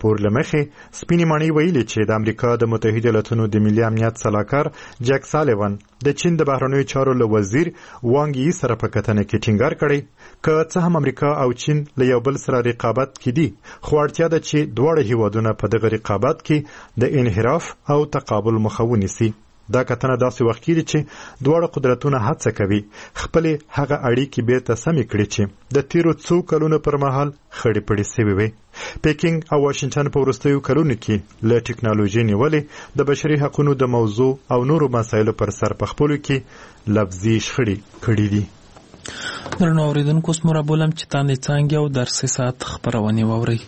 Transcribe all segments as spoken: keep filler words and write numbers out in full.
راپور لمخې سپینې ماڼۍ ویلي چې د امریکا د متحده ایالاتونو د ملي امنیت سلاکار جک سالیوان د چین د بهرنیو چارو له وزیر وانګ یي سره په کتنه کې ټینګار کړی که څه هم امریکا او چین له یو بل سره رقابت کې دي خو اړتیا ده چې دواړه هیوادونه په دغه رقابت کې د انحراف او تقابل مخه ونیسي. دا کتنه داسې وخت کې چې دواړه قدرتونه هڅه کوي خپلې هغه اړیکې بیرته سمې کړي چې د تیرو څو کلونو پر مهال خړې پړې سوي وي. پیکینګ او واشنگټن په وروستیو کلونو کې له ټکنالوژي نیولې د بشري حقوقو د موضوع او نورو مسایلو پر سر په خپلو کې لفظي شخړې کړې دي. درنو اوریدونکو اوس مو رابولم چې تاندې څانګې او درسي ساعت خپرونې واورئ.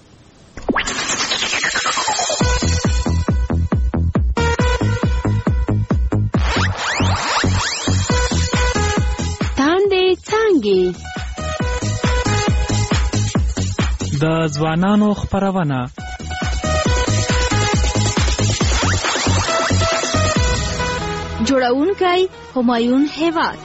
د ځوانانو خپرونه جوړونکی همایون هیواد.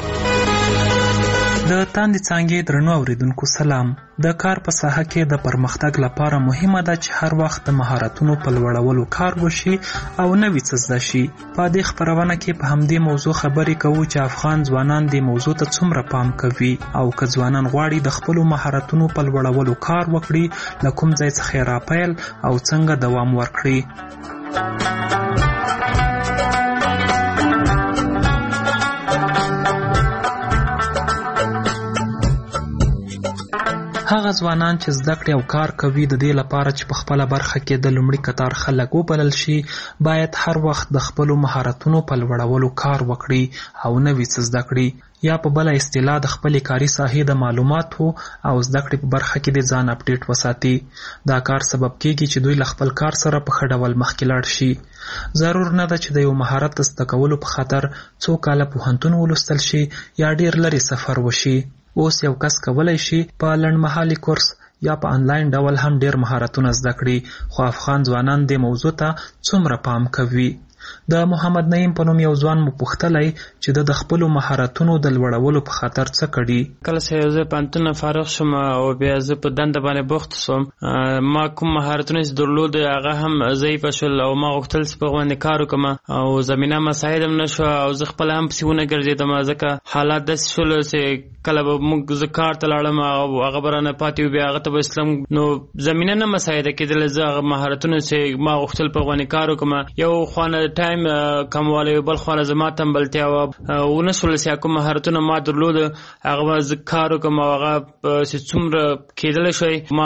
د تاندې څانګې درنو اوریدونکو سلام. د کار په ساحه کې د پرمختګ لپاره مهمه ده چې هر وخت د مهارتونو په لوړولو کار وشي او نوي څه زده شي. په دې خپرونه کې په همدې موضوع خبرې کوو چې افغان ځوانان دې موضوع ته څومره پام کوي او که ځوانان غواړي د خپلو مهارتونو په لوړولو کار وکړي له کوم ځای څخه راپیل او څنګه دوام ورکړي. هغه ځوانان چې زده کړې او کار کوي د دې لپاره چې په خپله برخه کې د لومړي کتار خلک وبلل شي باید هر وخت د خپلو مهارتونو په لوړولو کار وکړي او نوي څه زده کړي یا په بله اصطلاح د خپلې کاري ساحې د معلوماتو او زده کړې په برخه کې د ځان اپډیټ وساتي. دا کار سبب کېږي چې دوی له خپل کار سره په ښه ډول مخکې لاړ شي. ضرور نه ده چې د یو مهارت زده کولو په خاطر څو کاله پوهنتون ولوستل شي یا ډیر لرې سفر وشي. اوس یو کس کولی شي په لنډمهالي کورس یا په انلاین ډول هم ډیر مهارتونه زده کړي. خو افغان ځوانان دې موضوع ته څومره پام کوي؟ د محمد نعیم په نوم یو ځوان مو پوښتلی چې د خپلو مهارتونو د لوړولو په خاطر څه کړي. کله چې زه پوهنتون نه فارغ شوم او بیا زه په دنده باندې بوخت شوم ما کوم مهارتونه چې درلود هغه هم ضعیفه شول او ما غوښتل چې په باندې کار وکړم او زمینه مساعد هم نه شوه او زه خپله هم پسې ونه ګرځېدم ځکه حالات داسې شول چې کله به موږ زه کار ته لاړم او هغه به رانه پاتې و بیا هغه ته به اسلم نو زمینه نه مساعده کېدله. زه هغه مهارتونه چې ما غوښتل په باندې کار وکړم یو خوانه ټایم کموالی بل خواله زما تنبلتیا وه ونه شول چې کوم مهارتونه ما درلود هغه به زه کار وکړم او هغه چې څومره کېدلی شوی ما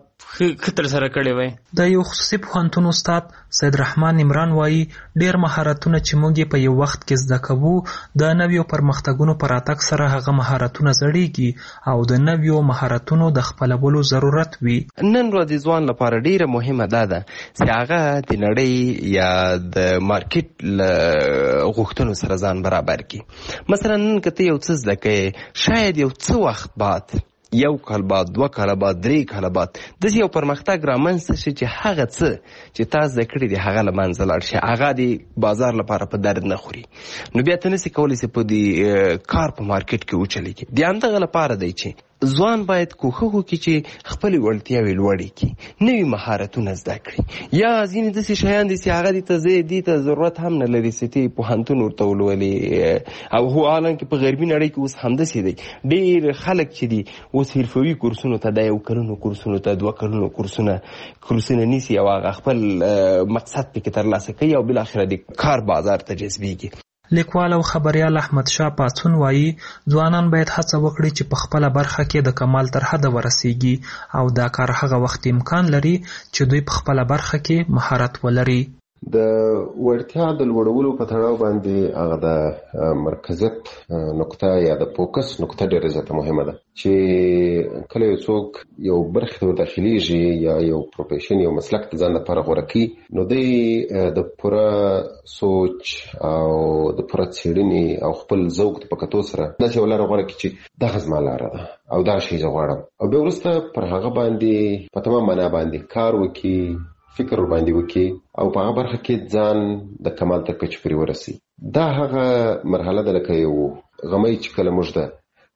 خطر سره کړی وای. د یو خصوصي پوهنتون استاد سید رحمان عمران وایي ډیر مهارتونه چې موږ یې په یو وخت کې زده کوو د نویو پرمختګونو په راتګ سره هغه مهارتونه زړیږي او د نویو مهارتونو د خپلولو ضرورت وي. نن ورځ ځوان لپاره ډیره مهمه ده ده چې هغه د نړۍ یا د مارکیټ له غوښتنو سره ځان برابر کړي. مثلا نن که ته یو څه زده کوې شاید یو څه وخت بعد یو کال بعد دوه کاله بعد درې کاله بعد داسې یو پرمختګ رامنځته شي چې هغه څه چې تا زده کړي دي هغه له منځه لاړ شي هغه د بازار لپاره په درد نه خوري. نو بیا ته نسې کولی چې په دې کار په مارکیټ کې وچلېږي. د همدغه لپاره دی چې ځوان باید کوښښ وکړي چې خپلې وړتیاوې لوړې کړي نوي مهارتونه زده کړي یا ځینې داسې شیان دي چې هغه دې ته زه دې ته ضرورت هم نه لري چې ته پوهنتون ورته ولولې او هو حالانکه په غربي نړۍ کې اوس همداسې دی. ډېر خلک چې دي اوس حرفوي کورسونو ته د یو کلونو کورسونو ته دوه کلونو کورسونه کورسونه نیسي او هغه خپل مقصد پکې ترلاسه کوي او بالاخره د کار بازار ته جذبېږي. لیکوال او خبریال احمد شاه پاڅون وایي ځوانان باید هڅه وکړي چې په خپله برخه کې د کمال تر حده ورسیږي او دا کار هغه وخت امکان لري چې دوی په خپله برخه کې مهارت ولري. د وړتیا د لوړولو په تړاو باندې هغه د مرکزیت نقطه یا د فوکس نقطه ډېره زیاته مهمه ده چې کله یو څوک یو برخې ته وداخلیږي یا یو پروفیشن یو مسلک د ځان لپاره غوره کړي نو دی د پوره سوچ او د پوره څېړنې او خپل ذوق په کتو سره داسې یو لاره غوره کړي چې دغه زما لاره ده او دا شی زه غواړم او بیا وروسته پر هغه باندې په تمام معنا باندې کار وکړي فکر باندې وکړي او په هغه برخه کې ځان د کمال تر کچې پورې ورسي. دا هغه مرحله ده لکه یو غمی چې کله موږ ده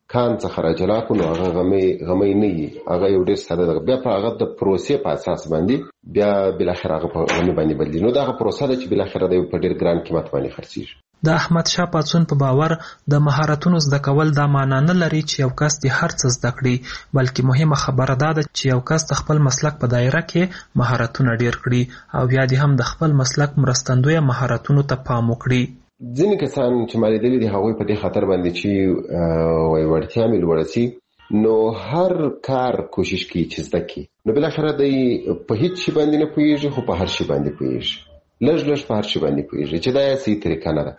کان څخه راجلا کو نو هغه غمې غمې نه وي، هغه یو ډېر ساده ده. بیا په هغه د پروسې په اساس باندې بیا بالاخره هغه په غمې باندې بدلي. نو دغه پروسه ده چې بالاخره د په ډېر ګران قیمت باندې خرڅېږي. د احمد شاه پاڅون په باور د مهارتونو زده کول دا معنا نه لري چې یو کس د هر څه زده کړي، بلکې مهمه خبره دا ده چې یو کس د خپل مسلک په دایره کې مهارتونه ډېر کړي او بیا دې هم د خپل مسلک مرستندویه مهارتونو ته پام وکړي. ځینې کسان چې ما لیدلي دي هغوی په دې خاطر باندې چې وایي وړتیا مې لوړه سي نو هر کار کوشش کوي چې زده کړي، نو بالاخره دی په هیڅ شي باندې نه پوهېږي خو په هر شي باندې پوهېږي، لږ لږ په هر شي باندې پوهېږي چې دا یې صحیح طریقه نه ده.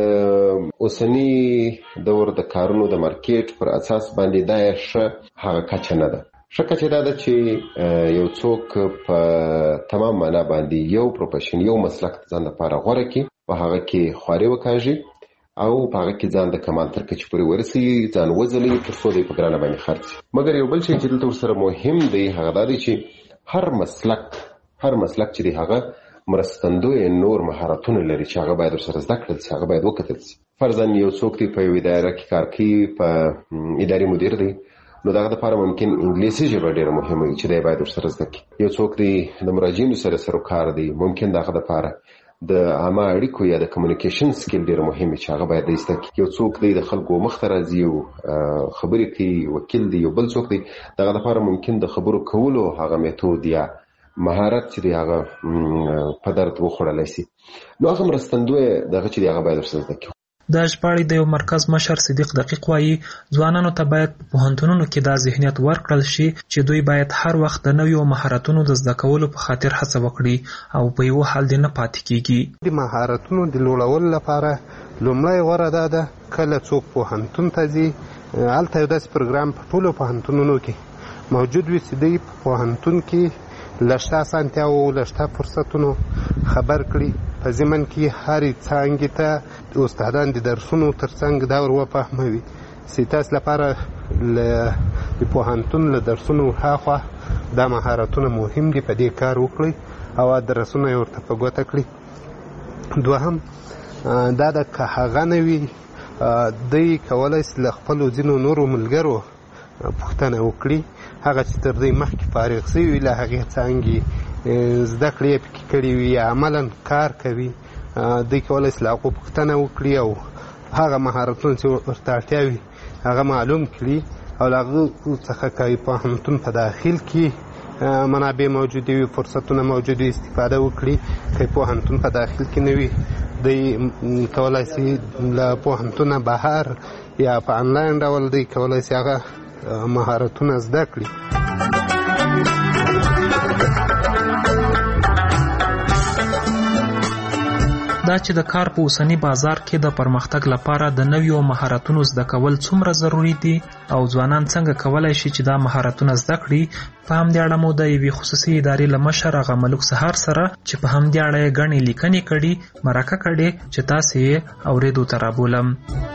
د اوسني دور د کارونو د مارکیټ پر اساس باندې دا یې ښه هغه کچه نه ده. ښه کچه دا ده چې یو څوک په تمام معنا باندې یو پروفیشن یو مسلک ځان لپاره غوره کړي، په هغه کې خواري وکاږي او په هغه کې ځان د کمال تر کچې پورې ورسوي، ځان وځلوي تر څو دی په ګرانه باندې خرڅ. مګر یو بل شی چې دلته ورسره مهم دی هغه دا دی چې هر مسلک هر مسلک چې دی هغه مرستندوی نور مهارتونه لري چې هغه باید ورسره زده کړل شي، هغه باید وکتل شي. فرضاً یو څوک دی په یوه اداره کې کار کوي، په اداري مدیر دی، نو دغه دپاره ممکن انګلیسي ژبه ډېره مهمه وي چې دی باید ورسره زده کړي. یو څوک دی د مراجعینو سره سروکار دی، ممکن دغه دپاره د عامه اړیکو یا د کمیونیکیشن سکیل ډېر مهم چې هغه باید زده کړي. یو څوک دی د خلکو مخ ته راځي او خبرې کوي، وکیل دی، یو بل څوک دی دغه لپاره ممکن د خبرو کولو هغه میتود یا مهارت چې دی هغه په درد وخوړلی سي، نو هغه مرستندوی دغه چې دی هغه باید ورسره زده کړي. د ژباړې د یو مرکز مشر صدیق دقیق وایي ځوانانو ته باید په پوهنتونونو کې دا ذهنیت ورکړل شي چې دوی باید هر وخت د نویو مهارتونو د زده کولو په خاطر هڅه وکړي او په یو حال دې نه پاتې کیږي. د مهارتونو د لوړولو لپاره لومړی غوره دا ده کله څوک پوهنتون ته ځي هلته یو داسې پروګرام په ټولو پوهنتونونو کې موجود وي چې دوی په پوهنتون کې له شته اسانتیاوو له شته فرصتونو خبر کړي، په ضمن کې هرې څانګې ته استادان د درسونو تر څنګ دا ور وفهموي چې تاسو لپاره د پوهنتون له درسونو هاخوا دا مهارتونه مهم دي، په دې کار وکړئ او درسونه یې ورته په ګوته کړي. دوهم دا ده که هغه نه وي دوی کولی شي له خپلو ځینو نورو ملګرو پوښتنه وکړي، هغه چې تر دوی مخکې فارغ شوي وي له هغې څانګې زده کړې یې پکې کړي وي یا عملا کار کوي، دوی کولی شي له هغو پوښتنه وکړي او هغه مهارتونه چې ورته اړتیا وي هغه معلوم کړي او له هغو څخه که پوهنتون په داخل کې منابع موجودې وي، فرصتونه موجود وي، استفاده وکړي. که پوهنتون په داخل کې نه وي دوی کولی شي له پوهنتونه بهر یا په انلاین ډول دوی کولی شي هغه مهارتونه زده کړي. دا چې د کار په اوسني بازار کې د پرمختګ لپاره د نویو مهارتونو زده کول څومره ضروری دي او ځوانان څنګه کولای شي چې دا مهارتونه زده کړي، په همدې اړه مو د یوې خصوصي ادارې له مشر هغه ملک سهار سره چې په همدې اړه یې ګڼې لیکنې کړي مرکه کړې چې تاسې یې اورېدو ته رابولم.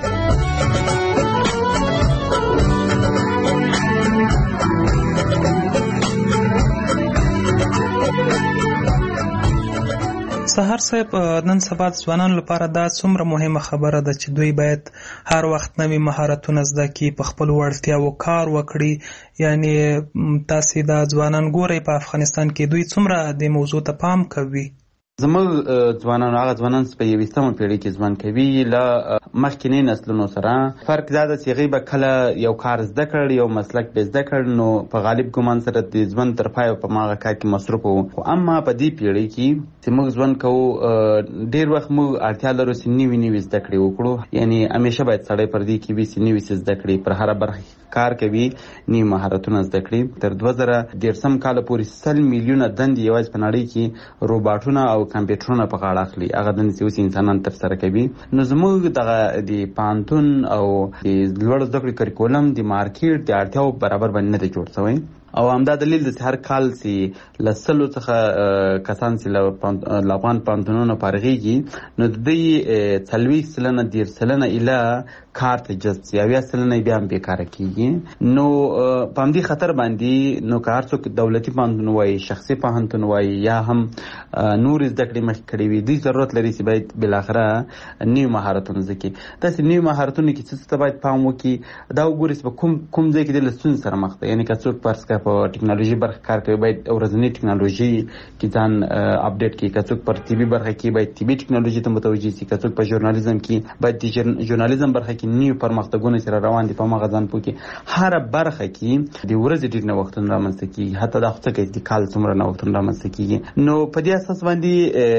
سهار صاحب، نن سبا ځوانانو لپاره دا څومره مهمه خبره ده چې دوی باید هر وخت نوي مهارتونه زده کړي، په خپلو وړتیاوو کار وکړي. یعنی تاسې دا ځوانان ګورئ په افغانستان کې دوی څومره د موضوع ته پام کوي؟ زموږ ځوانان هغه ځوانان چې په یویشتمه پیړۍ کې ژوند کوي له مخکینی نسلونو سره فرق دا ده چې هغوی به کله یو کار زده کړ، یو مسلک به زده کړ، نو په غالب ګمان سره د ژوند تر پایه په هماغه کار کې مصروف وو. خو اما په دې پیړۍ کې چې موږ ژوند کوو ډېر وخت موږ اړتیا لرو چې نوي نوي زده کړې وکړو. یعنی همیشه باید سړی پر دې کې وي چې نوي څه زده کړي، پر هره برخه کار کوي، نوي مهارتونه زده کړي. تر دوه زره دېرشم کاله پورې سل میلیونه دندې یوازې په نړۍ کې روباټونه او کمپیوټرونه په غاړه اخلي، هغه دندې چې اوس انسانان ترسره کوي. نو زموږ دغه د پوهنتون او د لوړو زده کړو کریکولم د مارکیټ د اړتیاو برابر باندې نه دی جوړ شوی. او همدا دلیل د هر کال سي لسلو څخه کسان سي له افغان پوهنتونونو فارغېږي نو د دوی څلوېښت سلنه دېرش سلنه ایله کار ته جذب سي، اویا سلنه بیا هم بېکاره کېږي. نو په همدې خطر باندې نو که هر څوک دولتي پوهنتون وایي، شخصي پوهنتون وایي یا هم نورې زده کړې مخکې کړې وي، دوی ضرورت لري چې باید بالاخره نوي مهارتونه زده کړي. داسې نوي مهارتونه کې څه ته باید پام وکړي، دا وګورئ چې په کوم کوم ځای کې د له ستونزې سره مخ دی. یعنې که څوک فرض کړه په ټکنالوژي برخه کار کوي باید ورځنۍ ټکنالوژي کې ځان اپډیټ کړي، که څوک پر طبي برخه کې باید طبي ټکنالوژي ته متوجه شي، که څوک په ژورنالیزم کې باید د ژورنالیزم برخه کې نوي پرمختګونه چې را روان دي په هماغه ځان پوه کړي. هره برخه کې د ورځې ډېر نوښتونه رامنځته کېږي، حتی دا خو څه کوي د کال څومره نوښتونه رامنځته کېږي. نو په دې اساس باندې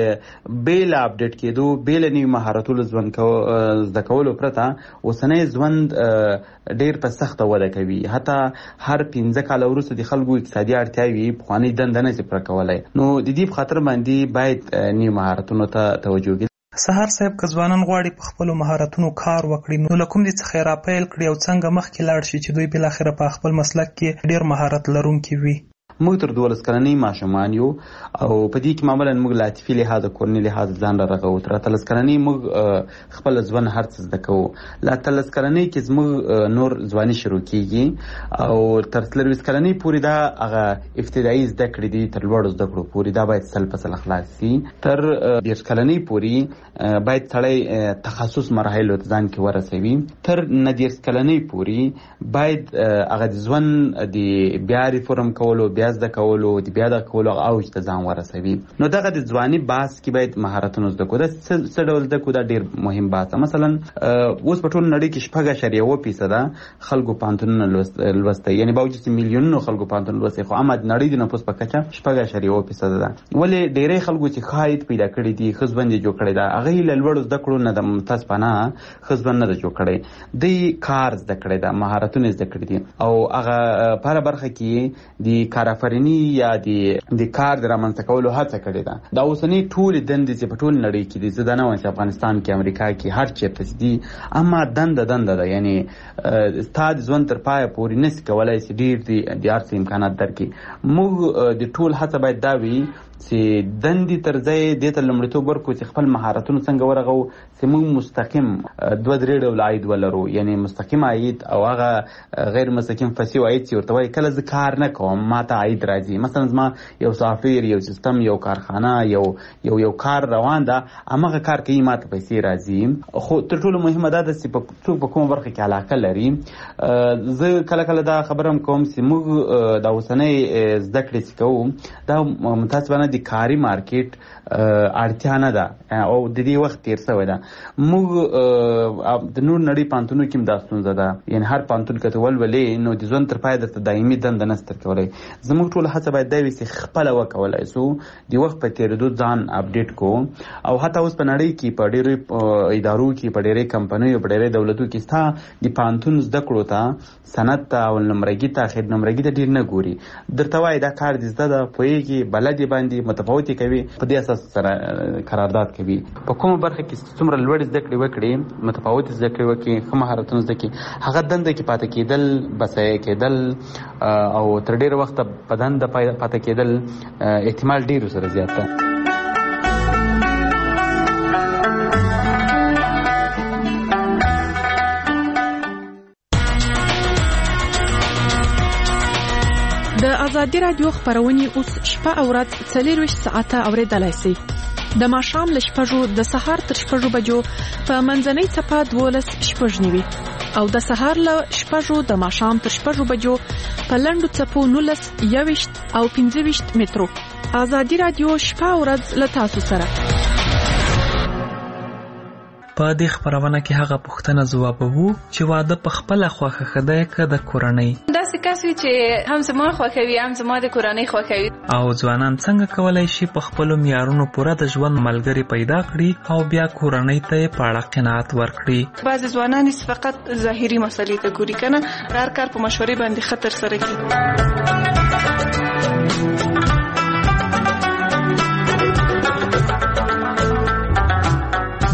بې له اپډیټ کېدو، بې له نوي مهارتونو زده کولو پرته اوسنی ژوند ډېر په سخته وده کوي. حتی هر پنځه کاله وروسته د خلکو اقتصادي اړتیاوې پخوانۍ دنده نه شي پوره کولی. نو د دې په خاطر باندې باید نوي مهارتونو ته توجه وکړي. سهار صاحب که ځوانان غواړي په خپلو مهارتونو کار وکړي نو له کوم دې څخه یې راپیل کړي او څنګه مخکې لاړ شي چې دوی بالاخره په خپل مسلک کې ډېر مهارت لرونکي وي؟ موږ تر دولس کلنۍ ماشومان یو او په دې کې معمولا موږ له عاطفي لحاظه کورني لحاظ ځان را رغوو. تر اتلس کلنۍ موږ خپل ژوند هر څه زده کوو. له اتلس کلنۍ کې زموږ نور ځواني شروع کېږي او تر څلرویشت کلنۍ پورې دا هغه ابتدایي زده کړې دي تر لوړو زده کړو پورې دا باید سل په سل خلاص شي. تر دېرش کلنۍ پورې باید سړی تخصص مراحلو ته ځان کې ورسوي. تر نه دېرش کلنۍ پورې باید هغه د ژوند د بیا ریفورم کولو، بیا زده کولو، د بیا دغه کولو اوج ته ځان ورسوي. نو دغه د ځواني بحث کې باید مهارتونه زده کړو. دا څه ډول زده کړو؟ دا ډېر مهم بحث ده. مثلا اوس په ټوله نړۍ کې شپږ اعشاریه اوه فیصده خلکو پوهنتونونه لوستی، یعنې باوجود چې میلیونونو خلکو پوهنتون لوستی، خو اما د نړۍ د نفوس په کچه شپږ اعشاریه اوه فیصده ده. ولې ډېری خلکو چې ښه عاید پیدا کړي دي، ښه ژوند یې جوړ کړی ده، هغه یې له لوړو زده کړو نه د متاسفانه ښه ژوند نه ده جوړ کړی. دوی کار زده کړی ده، مهارتونه زده کړي دي او هغه په هره برخه کې د کارآفریني یا د کار د رامنځته کولو هڅه کړې ده. دا اوسنۍ ټولې دندې چې په ټول نړۍ کې دي، زه دا نه وایم چې افغانستان کې، امریکا کې، هر چېرته چې دي، اما دنده دنده ده. یعنې ستا د ژوند تر پایه پورې نسي کولی چې ډېر د هر څه امکانات درکړي. موږ د ټول هڅه باید دا وي چې دندې تر ځای دې ته لومړیتوب ورکړو چې خپل مهارتونه څنګه ورغو چې موږ مستقیم دوه درې ډوله عاید ولرو. یعنې مستقیم عاید او هغه غیر مستقیم فسیو عاید چې ورته وایي کله زه کار نه کوم ما ته عاید راځي. مثلا زما یو سافټویر، یو سیستم، یو کارخانه، یو یو یو کار روان ده، هماغه کار کوي، ما ته پیسې راځي. خو تر ټولو مهمه دا ده چې څوک په کومه برخه کې علاقه لري. زه کله کله دا خبره هم کوم چې موږ د اوسنۍ زده کړې چې کوو دا متاسفانه د کاري مارکیټ اړتیا نه ده او د دې وخت تیر شوی ده. موږ د نور نړۍ پوهنتونونو کې هم دا ستونزه ده. یعنې هر پوهنتون که ته ولولې نو د ژوند تر پایه درته دایمي دنده نشته درکولی. زموږ ټوله هڅه باید دا وي چې خپله وکولی شو د وخت په تېرېدو ځان اپډیټ کړو. او حتی اوس په نړۍ کې په ډېرو ادارو کې، په ډېرې کمپنیو، په ډېرې دولتو کې ستا د پوهنتون زده کړو ته، سند ته، اول نمرګي ته، اخر نمرګي ته ډېر نه ګوري. درته وایي دا کار دې زده ده، پوهېږي، بلد یې باندې متفاوت کوي، په دې اساس سره قرارداد کوي. په کومه برخه کې څومره لوړې زده کړې وکړي، متفاوت زده کړې وکړي، ښه مهارتونه زده کړي، هغه دنده کې پاتې کېدل، بسایه کېدل او تر ډېره وخته په دنده پاتې کېدل احتمال ډېر سره زیات ده. د ازادي راډیو خبرونه اوس شپه او ورځ څلورویشت ساعته اوریدلای شئ. د ماښام له شپږو د سهار تر شپږو بجو په منځنۍ څپه دولس شپږ نیوي او د سهار له شپږو د ماښام تر شپږو بجو په لنډو څپو نولس یوویشت او پنځه ویشت مترو. ازادي راډیو شپه او ورځ له تاسو سره. په دې خبرونه کې هغه پوښتنه ځوابوو چې واده په خپله خوښه ښه دی که د کورنۍ؟ داسې کس وي چې هم زما خوښوي هم زما د کورنۍ خوښوي. او ځوانان څنګه کولی شي په خپلو معیارونو پوره د ژوند ملګري پیدا کړي او بیا کورنۍ ته یې په اړه قناعت ورکړي؟ بعضې ځوانان فقط ظاهري مسلې ته ګوري که نه، هر کار په مشورې باندې ښه ترسره کړي. د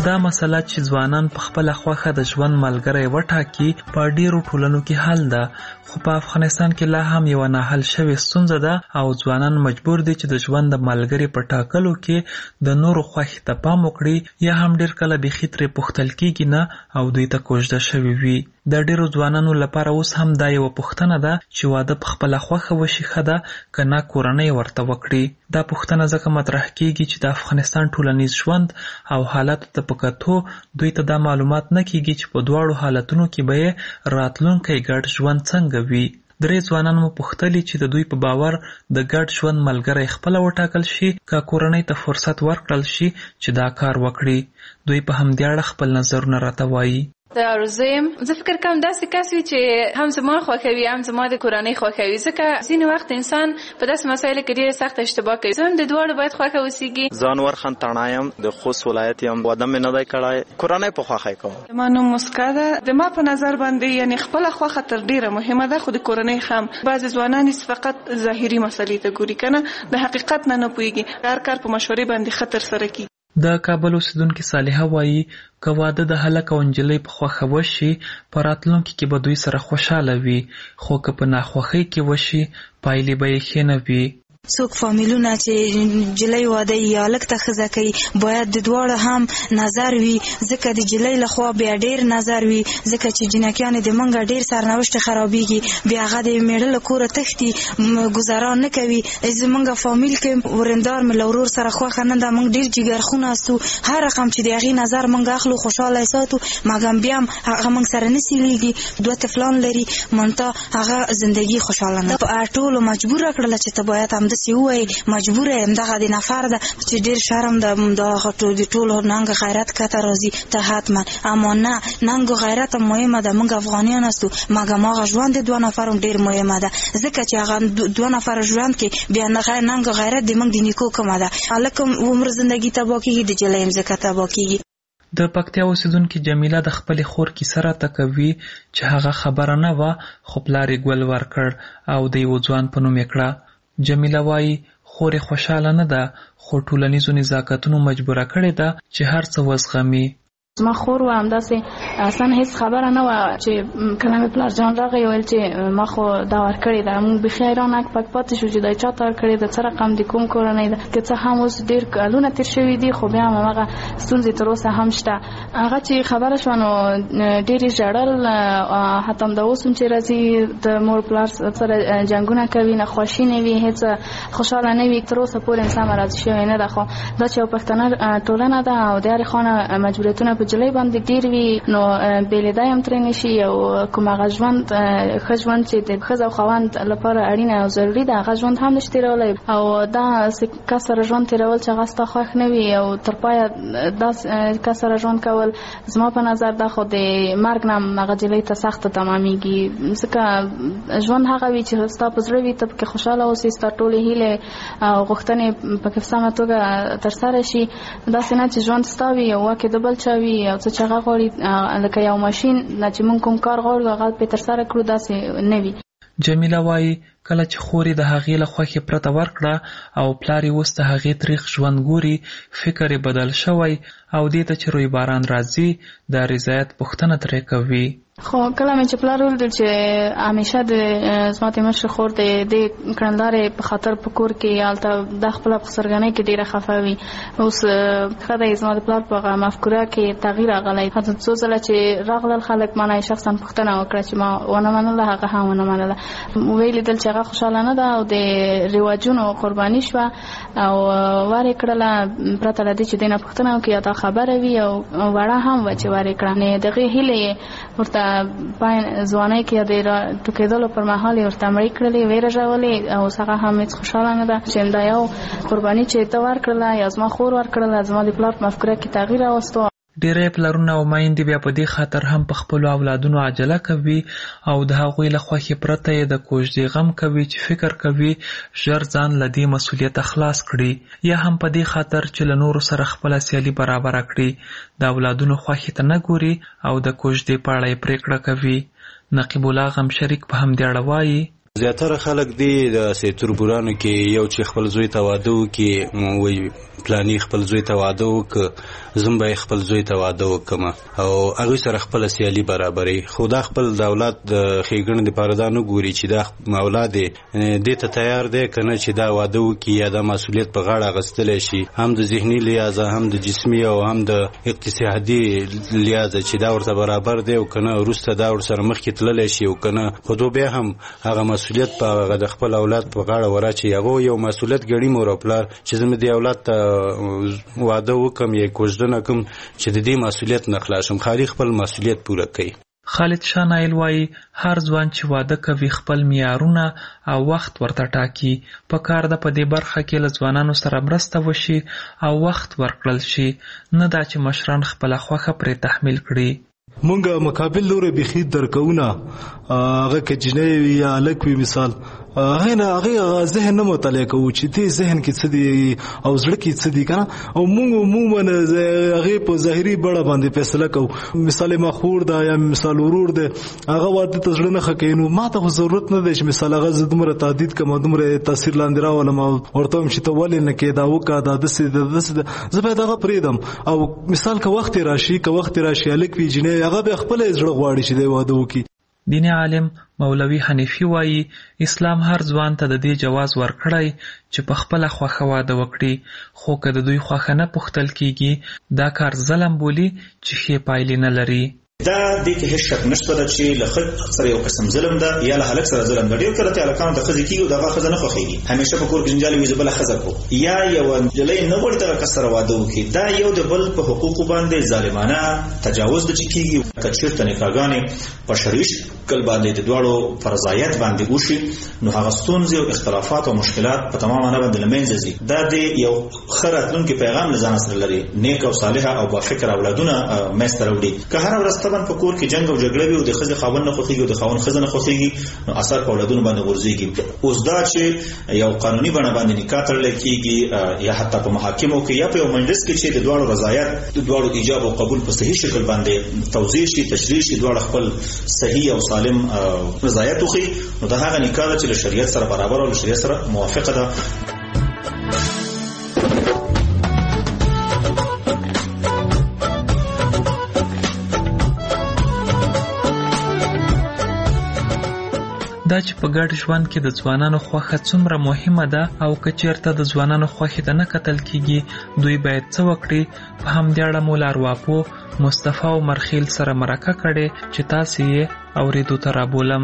دا مسله چې ځوانان په خپله خوښه د ژوند ملګری وټاکي په ډیرو ټولنو کې حل ده، خو په افغانستان کې لا هم یوه ناحل شوې ستونزه ده او ځوانان مجبور دي چې د ژوند د ملګري په ټاکلو کې د نورو خوښې ته پام وکړي، یا هم ډیر کله بیخي ترې پوښتل کېږي نه او دوی ته کوژده شوي وي. د ډیرو ځوانانو لپاره اوس هم دا یوه پوښتنه ده چې واده په خپله خوښه وشي ښه ده که نه کورنۍ ورته وکړي. دا پوښتنه ځکه مطرح کېږي چې د افغانستان ټولنیز ژوند او حالاتو ته په کتو دوی ته دا معلومات نه کېږي چې په دواړو حالتونو کې به یې راتلونکی ګډ ژوند څنګه وي. درې ځوانان مو پوښتلي چې د دوی په باور د ګډ ژوند ملګری خپله وټاکل شي که کورنۍ ته فرصت ورکړل شي چې دا کار وکړي. دوی په همدې اړه خپل نظرونه راته وایي. د ارزویم زه فکر کوم داسې کس وي چې هم زما خوښوي هم زما د کورنۍ خوښوي، ځکه ځینې وخت انسان په داسې مسایلو کې ډېره سخته اشتباه کوي. زه هم د دواړو باید خوښه اوسېږي. زه انور خان تڼا یم، د خوست ولایت یم. واده مې نه دی کړی، کورنۍ په خوښه یې کوم. زما نوم مسکا ده. د ما په نظر باندې یعنې خپله خوښه تر ډېره مهمه ده، خو د کورنۍ هم. بعضې ځوانان فقط ظاهري مسلې ته ګوري که نه، د حقیقت نه نه پوهېږي. هر کار په مشورې باندې ښه ترسره کېږي. د کابل اوسیدونکي صالحه وایي که واده د هلک او نجلۍ په خوښه وشي په راتلونکي کې به دوی سره خوشحاله وي، خو که په ناخوښۍ کې وشي پایلې به یې ښې نه وي. څوک فامیلونه چې نجلۍ واده یا هلک ته ښځه کوي باید د دواړو هم نظر وي، ځکه د نجلۍ لخوا بیا ډېر نظر وي، ځکه چې جنکیانې د موږ ډېر سرنوشت خرابېږي، بیا هغه د میړه له کوره تښتي، ګزاران نه کوي. زموږ فامیل کې ورندار مې له ورور سره خوښه نه ده، موږ ډېر جګرخونه استو، هر رقم چې د هغې نظر موږ اخلو خوشحاله یې ساتو، مګم بیا هم هغه موږ سره نه سیلیږي. دوه طفلان لري، منتها هغه زندګي خوشحاله نه. په ټولو مجبوره کړله چې ته باید هم داسې ووایي، مجبوره یم، دغه د نفر ده چې ډېر شرم ده، دغه د ټولو ننګ غیرت کته راځي ته حتما. اما نه، ننګ غیرت هم مهمه ده، موږ افغانیان استو، مګم هغه ژوند د دوه نفر هم ډېر مهمه ده، ځکه چې هغه دوه نفر ژوند کې بیا ننګ غیرت د موږ د نیکو کمه ده. هلک هم عمر زندګي تباه کېږي، د نجلۍ هم ځکه تباه کېږي. د پکتیا اوسیدونکي جمیله د خپلې خور کیسه راته کوي چې هغه خبره نه وه خو پلار یې ګل ورکړ او د یوه ځوان په نوم یې کړه. جمیله وایي خور یې خوشحاله نه ده خو ټولنیزو نزاکتونو مجبوره کړې ده چې هر څه وزغمي. زما خور و همداسې اصلا هیڅ خبره نه وه چې کله مې پلار جان راغی ویل چې ما خو دا ورکړې ده، موږ بیخي حیران اک پک پاتې شو چې دا چا ته ورکړې ده، څه رقم د کوم کورنۍ ده، که څه هم اوس ډېر کلونه تېر شوي دي خو بیا هم هماغه ستونزې تر اوسه هم شته. هغه چې خبره شوه نو ډېر یې ژړل، حتی همدا اوس هم چې راځي د مور پلار سره جنګونه کوي، ناخوښي نه وي، هېڅ خوشحاله نه وي، تر اوسه پورې انسان راضي شوی نه ده. خو دا چې یو پښتنه ټولنه ده او د هرې خوا مجبوریتونه په جلۍ باندې ډېر وي، نو بېلېدا یې هم ترې نه شي. او کوم هغه ژوند ښه ژوند چې د ښځه او خاوند لپاره اړینه او ضروري ده هغه ژوند هم نشي تېرولی، او دا کس سره ژوند تېرول چې هغه ستا خوښ نه وي او تر پایه دا کس سره ژوند کول زما په نظر دا خو د مرګ نه هم هغه جلۍ ته سخته تمامېږي، ځکه ژوند هغه وي چې ستا په زړه وي، ته پکې خوشحاله اوسې، ستا ټولې هیلې او غوښتنې پکې په سمه توګه ترسره شي. داسې نه چې ژوند ستا وي او واکې د بل چا وي او څه چې هغه غواړي لکه یو ماشین نه چې موږ کوم کار غواړو هغه پرې ترسره کړو، داسې نه وي. جمیله وایي کله چې خور یې د هغې له خوښې پرته ورکړه او پلار یې اوس د هغې تریخ ژوند ګوري، فکر یې بدل شوی او دې ته چې روی باران راځي د رضایت پوښتنه ترې کوي. خو کله مې چې پلار ولیدل چې همیشه د زما د مشرې خور د دې کړندارې په خاطر په کور کې هلته د خپله په سرګنۍ کې ډېره خفه وي، اوس ښه دی زما د پلار په هغه مفکوره کې تغییر راغلی. حتی څو ځله چې راغلل خلک ما نه شخصا پوښتنه وکړه چې ما ونه منله، هغه هم ونه منله. ویې لیدل چې هغه خوشحاله نه ده او د رواجونو قرباني شوه او ور یې کړله پرته له دې چې دې نه پوښتنه وکړي یا دا خبره وي او وړه هم وه چې ور یې کړه. د هغې هیلې یې ورته پای ځوانۍ کې د ټوکېدلو پر مهال یې ورته مړې کړلې، ویې رژولې او اوس هغه هم هېڅ خوشحاله نه ده چې دا یو قرباني چې ته ورکړله یا زما خور ورکړله زما د پلار په مفکوره کې تغییر راوستو. ډېری پلرونه او میندې بیا په دې خاطر هم په خپلو اولادونو عجله کوي او د هغوی له خوښې پرته یې د کوژدې غم کوي چې فکر کوي ژر ځان له دې مسؤلیته خلاص کړي، یا هم په دې خاطر چې له نورو سره خپله سیالي برابره کړي، د اولادونو خوښې ته نه ګوري او د کوژدې په اړه یې پرېکړه کوي. نقیب الله غم شریک په همدې اړه وایي زیاتره خلک دی د سیتوربورانو کې یو چې خپل زوی ته واده وکړي وایي پلانی خپل زوی ته واده وکړه زم به خپل زوی ته واده وکړم او هغوی سره خپله سیالي برابري خو دا خپل د اولاد د ښېګڼې دپاره دا نه ګوري چې دا اولاد دې ته تیار دی که نه چې دا واده وکړي یا دا مسؤلیت په غاړه اخیستلی شي هم د ذهني لحاظه هم د جسمي او هم د اقتصادي لحاظه چې دا ورته برابر دی او که نه وروسته دا ورسره مخکې تللی شي او که نه خو دو بیا هم هغه مسؤلیت په هغه د خپل اولاد په غاړه وراچي هغه یو مسؤلیت ګڼي مور او پلار چې زه مې دې اولاد ته واده وکم یا کوژدنه کوم چې د دې مسؤلیت نه خلاصم خالي خپل مسؤلیت پوره کوي. خالد شاه نایل وایي هر ځوان چې واده کوي خپل معیارونه او وخت ورته ټاکي په کار ده په دې برخه کې له ځوانانو سره مرسته وشي او وخت ورکړل شي نه دا چې مشران خپله خوښه پرې تحمیل کړي. مونږه مقابل لوري بخید درکونه هغه کې جنې یا الک وی مثال هغه نه هغه ذهن نه مطالعه کوي چې دې ذهن کې څه دی او زړه کې څه دی کنه او مونږ عموما هغه په ظاهري بڑا باندې فیصله کوو مثال مخور دا یا مثال ورور دی هغه واده ته زړه نه خکینو ما ته ضرورت نه دی چې مثال هغه زدمره تعدید کوم دمره تاثیر لاندې راولم ورته چې ته ولې نه کې دا وکا دا د سې د سې زه به دا پریدم او مثال که وخت راشي که وخت راشي الک وی جنې هغه به خپل زړه غواړي چې دی واده وکړي. دیني عالم مولوي حنیفي وایي اسلام هر ځوان ته د دې جواز ورکړی چې په خپله خوښه واده وکړي خو که د دوی خوښه نه پوښتل کیږي دا کار ظلم بولي چې ښې پایلې نه لري. دا دې کې هیڅ شک نشته ده چې له ښځې سره یو قسم ظلم ده یا له هلک سره ظلم ده. ډېر کله چې هلکانو ته ښځې کېږي دغه ښځه نه خوښېږي همیشه په کور کې جنجال وي زه بله ښځه کړو یا یوه نجلۍ نه غواړي دغه کس سره واده وکړي. دا یو د بل په حقوقو باندې ظالمانه تجاوز ده چې کېږي. که چېرته نکاحګانې په شرعي شکل باندې د دواړو په رضایت باندې وشي نو هغه ستونزې او اختلافات او مشکلات په تمامه معنه باندې له منځه ځي. دا د یو ښه راتلونکي پیغام له ځانه سره لري نیک او صالحه او بافکره اولادونه منځته راوړي. که هره ورځ طبعا په کور کې جنګ او جګړه وي او د ښځې خاوند نه خوښېږي او د خاوند ښځه نه خوښېږي نو اثر په اولادونو باندې غورځېږي. اوس دا چې یو قانوني بڼه باندې نکاح تړلی کېږي یا حتی په محاکمو کې یا په یو مجلس کې چې د دواړو رضایت د دواړو ایجاب او قبول په صحیح شکل باندې توضیح شي تشریح شي دواړه خپل صحیح او سالم رضایت وښیي نو دا هغه نکاح ده چې له شریعت سره برابر او له شریعت سره موافقه ده. دا چې په ګډ ژوند کې د ځوانانو خوښه څومره مهمه ده او که چېرته د ځوانانو خوښې ته نه کتل کیږي دوی باید څه وکړي. په همدې اړه مو لارواپو مصطفی عمر خیل سره مرکه کړې چې تاسې یې اورېدو ته رابولم.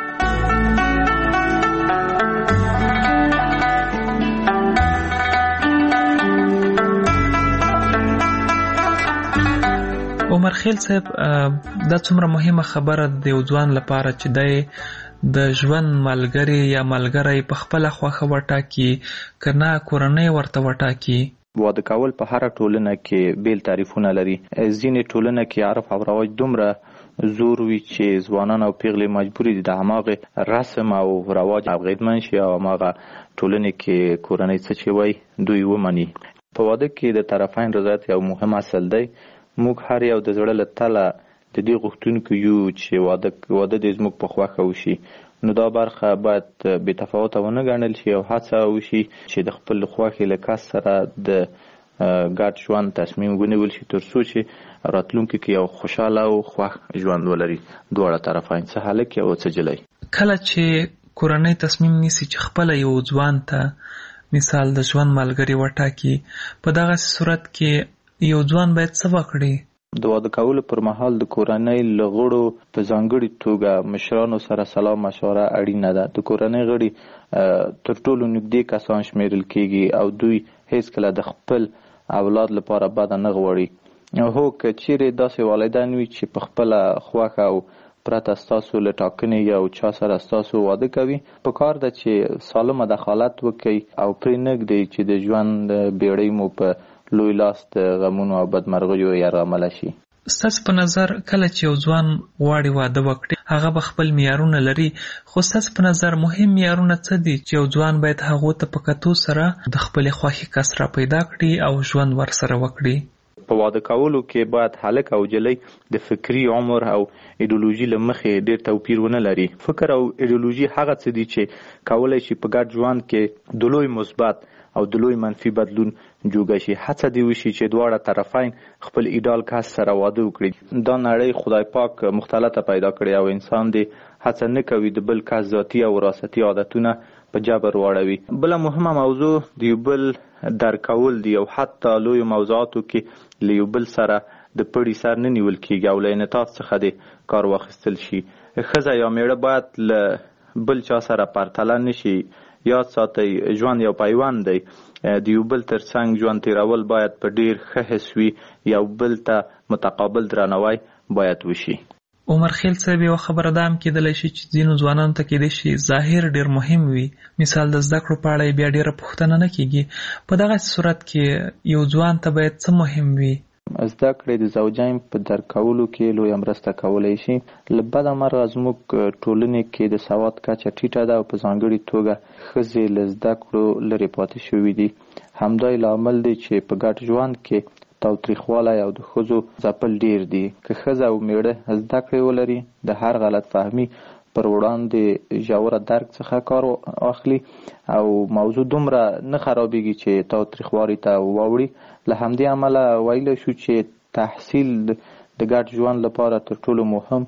عمر خیل صاحب دا څومره مهمه خبره د یو ځوان لپاره چې دی د ژوند ملګری یا ملګری په خپله خوښه وټاکي که نه کورنۍ ورته وټاکي. واده کول په هره ټولنه کې بیل تعریفونه لري. ځینې ټولنه کې عرف او رواج دومره زور وي چې ځوانان او پیغلې مجبوري دي د هماغې رسم او رواج اغېزمن شي او هماغه ټولنې کې کورنۍ څه چې وایي دوی ومني. په واده کې د طرفین رضایت یو مهم اصل دی. موږ هر یو د زړه له تله د دې غوښتونکو یو چې واده واده دې زموږ په خوښه وشي نو دا برخه باید بې تفاوته ونه ګڼل شي او هڅه وشي چې د خپل خوښې له کس سره د ګډ ژوند تصمیم ونیول شي تر څو چې راتلونکي کې یو خوشحاله او خوښ ژوند ولري دواړه طرفین څه هلک یا څه جلۍ. کله چې کورنۍ تصمیم نیسي چې خپله یو ځوان ته مثال د ژوند ملګری وټاکي په دغه صورت کې یو ځوان باید څه وکړي؟ د واده کولو پر مهال د کورنۍ له غړو په ځانګړي توګه مشرانو سره سلا مشوره اړینه ده. د کورنۍ غړي تر ټولو نږدې کسان شمیرل کیږي او دوی هیڅکله د خپل اولاد لپاره بده نه غواړي. هو که چیرې داسې والدین وي چې په خپله خوښه او پرته ستاسو له ټاکنې یو چا سره ستاسو واده کوي په کار ده چې سالمه دخالت وکړي او پرې نږدئ چې د ژوند بیړۍ مو په لوی لاس د غمونو او بدمرغیو یرغمله شي. ستاسو په نظر کله چې یو ځوان غواړي واده وکړي هغه به خپل معیارونه لري خو ستاسو په نظر مهم معیارونه څه دي چې یو ځوان باید هغو ته په کتو سره د خپلې خوښې کس را پیدا کړي او ژوند ورسره وکړي؟ په واده کولو کې باید هلک او جلۍ د فکری عمر او ایډیولوژي له مخې ډېر توپیر ونه لري. فکر او ایډیولوژي هغه څه دي چې کولی شي په ګډ ژوند کې د لوی مثبت او د لوی منفي بدلون جوګه شي. هڅه دې وشي چې دواړه طرفین خپل ایډال کس سره واده وکړي. دا نړۍ خدای پاک مختلطه پیدا کړې او انسان دې هڅه نه کوي د بل کس ذاتي او وراثتي عادتونه په جبر واړوي. بله مهمه موضوع د یو بل درکول دی او حتی لویو موضوعاتو کې له یو بل سره د پړي سر نه نیول کېږي او له انعطاف څخه د کار واخیستل شي. ښځه یا میړه باید له بل چا سره پرتله نه شي. یاد ساتئ ژوند یو پیوند دی. د یو بل تر څنګ ژوند تیرول باید په ډېر ښه حس وي. یو بل ته متقابل درناوی باید وشي. عمر خیل صاحب یو خبره دا هم کېدلی شي چې ځینو ځوانانو ته کېدای شي ظاهر ډېر مهم وي. مثال د زده کړو په اړه بیا ډېره پوښتنه نه کېږي. په دغسې صورت کې یو ځوان ته باید څه مهم وي؟ زده کړې د زوجین په درک کولو کې لویه مرسته کولی شي. له بده مرغه زموږ ټولنې کې د سواد کچه ټیټه ده او په ځانګړې توګه ښځې له زده کړو لرې پاتې شوي دي. همدا یې لامل دی چې په ګډ ژوند کې تاوتریخوالی او د ښځو ځپل ډېر دي. که ښځه او میړه زده کړې ولري د هر غلط فهمي پر وړاندې ژوره درک څخه کار اخلي او موضوع دومره نه خرابېږي چې تاوتریخوالي ته واوړي. له همدې امله ویلی شو چې تحصیل د ګډ ژوند لپاره تر ټولو مهم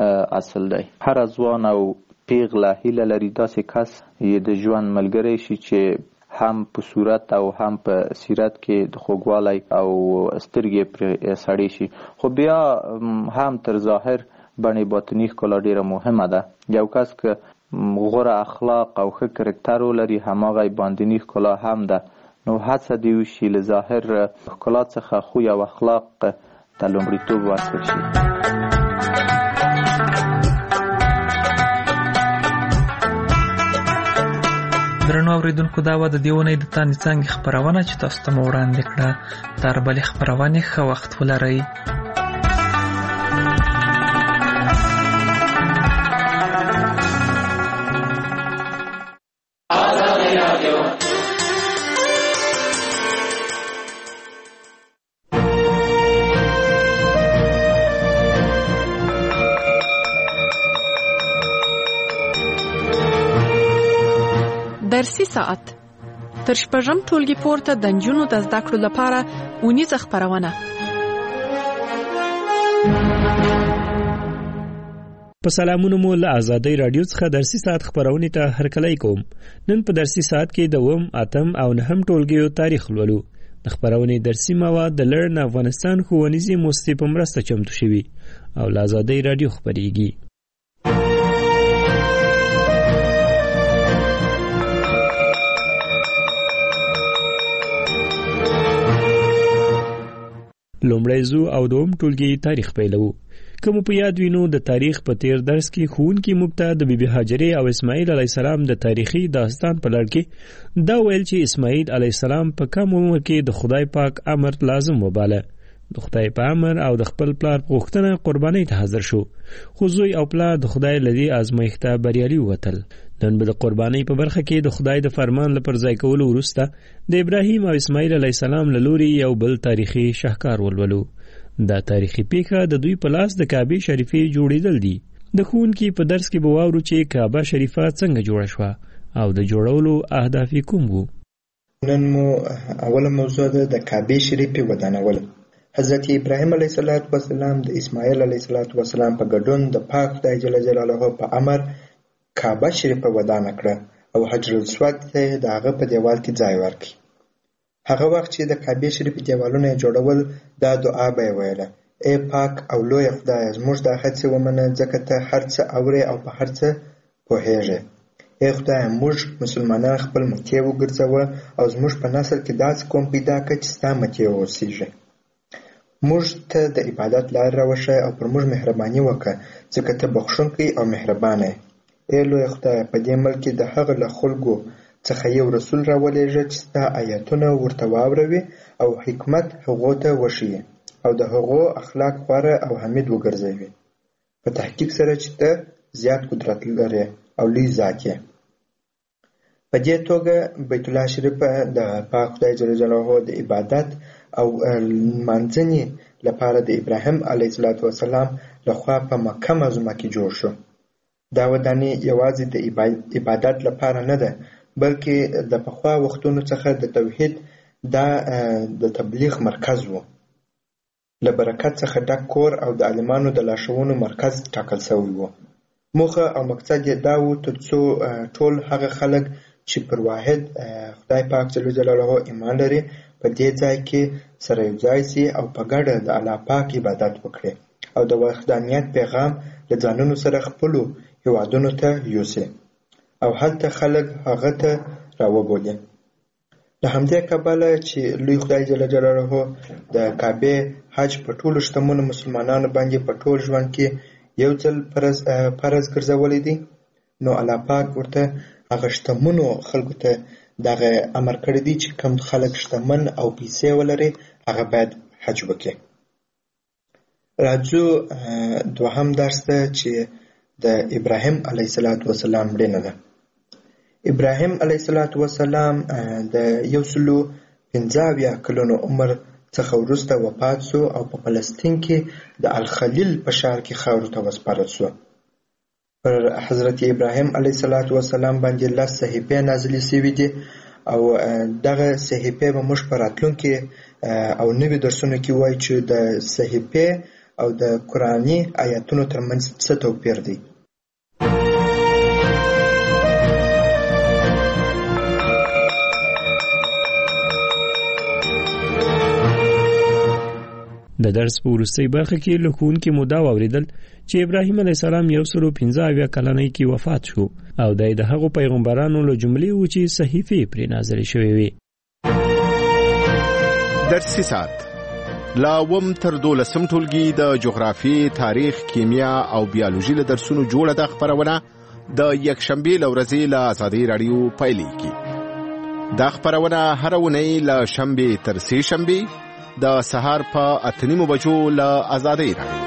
اصل دی. هر ځوان او پیغله هیله لري داسې کس یې د ژوند ملګری شي چې هم په صورت او هم په سیرت کې د خوږوالی او سترګې پرې سړې شي. خو بیا هم تر ظاهر بڼې باطني ښکلا ډېره مهمه ده. یو کس که غوره اخلاق او ښه کرکټر ولري هماغه باطني ښکلا هم ده. نو هڅه دې وشي له ظاهر ښکلا څخه خوی او اخلاق ته لومړیتوب ورکړل شي. درنو اورېدونکو دا وه د دې اونۍ د تانې څانګې خپرونه چې تاسو ته مو وړاندې کړه. تر بلې خپرونې ښه وخت ولرئ. درسي ساعت تر شپږم ټولګي پورته د نجونو د زده کړو لپاره اونیزه خپرونه. په سلامونو مو له آزادۍ راډیو څخه درسي ساعت خپرونې ته هرکلی کوم. نن په درسي ساعت کې د اووم، اتم او نهم ټولګیو تاریخ لولو. د خپرونې درسي مواد د لرن افغانستان ښوونیزې موسسې په مرسته چمتو شوي او له آزادۍ راډیو خپرېږي. لومړی زو او دوم ټولګي تاریخ پیلوو. که مو په یاد وي نو د تاریخ په تیر درس کې ښوونکي موږ ته د بیبي هاجرې او اسماعیل علیه السلام د تاریخي داستان په لړ کې دا ویل چې اسماعیل علیه السلام په کم عمر کې د خدای پاک امر لازم وباله. د خدای په امر او د خپل پلار په غوښتنه قربانۍ ته حاضر شو. خو زوی او پلار د خدای له دې ازمایښته بریالي ووتل. نن به د قربانۍ په برخه کې د خدای د فرمان له پرځای کولو وروسته د ابراهیم او اسماعیل علیه السلام له لوري یو بل تاریخي شاهکار ولولو. دا تاریخي پیښه د دوی په لاس د کعبې شریفې جوړېدل دي. د ښوونکي په درس کې به واورو چې کعبه شریفه څنګه جوړه شوه او د جوړولو اهداف یې کوم وو. نن مو اوله موضوع ده د کعبې شریفې ودانول. حضرت ابراهیم علیه السلام د اسماعیل علیه السلام په ګډون د پاک خدای جل جلاله په امر کعبه شریفه ودانه کړه او حجر الاسود ته د هغه په دیوال کې ځای ورکړي. هغه وخت چې د کعبې شریفې دیوالونه جوړول دا دعا به یې ویله: ای پاک او لوی خدای، زموږ دا هڅې ومنه ځکه ته هر څه اورې او په هر څه پوهېږې. ای خدای، موږ مسلمانان خپل مکې وګرځوه او زموږ په نسل کې داسې قوم پیدا کړه چې ستا مکې واوسېږي. موږ ته د عبادت لار راوښیه او پر موږ مهرباني وکړه ځکه ته بخښونکی او مهربانه یې. ای لوی خدای، په دې ملک کې د هغه له خلکو څخه یو رسول راولېږه چې ستا آیاتونه ورته واوروي او حکمت هغو ته وښیي او د هغو اخلاق غوره او حمید وګرځوي، په تحقیق سره چې ته زیات قدرت لرې او لوی ذات یې. په دې توګه بیت الله شریف د پاک خدای جل جلاله د عبادت او منځني لپاره د ابراهیم علیه السلام لخوا په مکه معظمه کې جوړ شو. دا ودانۍ یوازې د عبادت لپاره نه ده، بلکې د پخوا وختونو څخه د توحید دا د تبلیغ مرکز و. له برکت څخه ډک کور او د عالمانو د لارښوونو مرکز ټاکل شوی و. موخه او مقصد یې دا و تر څو ټول هغه خلک چې پر واحد خدای پاک جل جلاله ایمان لري په دې ځای کې سره یو ځای سي او په ګډه د الله پاک عبادت وکړي او د وحدانیت پیغام له ځانونو سره خپلو هیوادونو ته یوسي او هلته خلک هغه ته راوبولي. له همدې کبله چې لوی خدای جل جلاله د کعبې حج په ټولو شتمنو مسلمانانو باندې په ټول ژوند کې یو ځل فرض فرض ګرځولی دی، نو الله پاک ورته هغه شتمنو خلکو ته دغه امر کړی دی چې کوم خلک شتمن او پیسې ولري هغه باید حج وکړي. راځو دوهم درس ته چې د ابراهیم علیه السلام مړینه ده. ابراهیم علیه السلام د یو سلو پنځه اویا کلونو عمر څخه وروسته وفات شو او په فلسطین کې د الخلیل په ښار کې خاورو ته وسپارل شو. پر حضرت ابراهیم علیه السلام باندې لس صحیفې نازلې شوې دي او دغه صحیفې به موږ په راتلونکي او نوي درسونو کې وایو چې د صحیفې او د قرآني آیاتونو ترمنځ څه توپیر دی. د درس په وروستۍ برخه کې له ښوونکي مو دا واورېدل چې ابراهیم علیه السلام یو سلو پنځه اویا کلنۍ کې وفات شو او دی د هغو پیغمبرانو له جملې و چې صحیفې پرې نازلې شوې وې. درسي ساعت لا اووم تر دولسم ټولګي د جغرافیې، تاریخ، کیمیا او بیالوژي له درسونو جوړه ده خپرونه د یکشنبې له ورځې له ازادۍ راډیو پیلېږي. دا خپرونه هره اونۍ له شنبې تر سې شنبې د سهار په اته نیمو بجو له ازادۍ راډیو.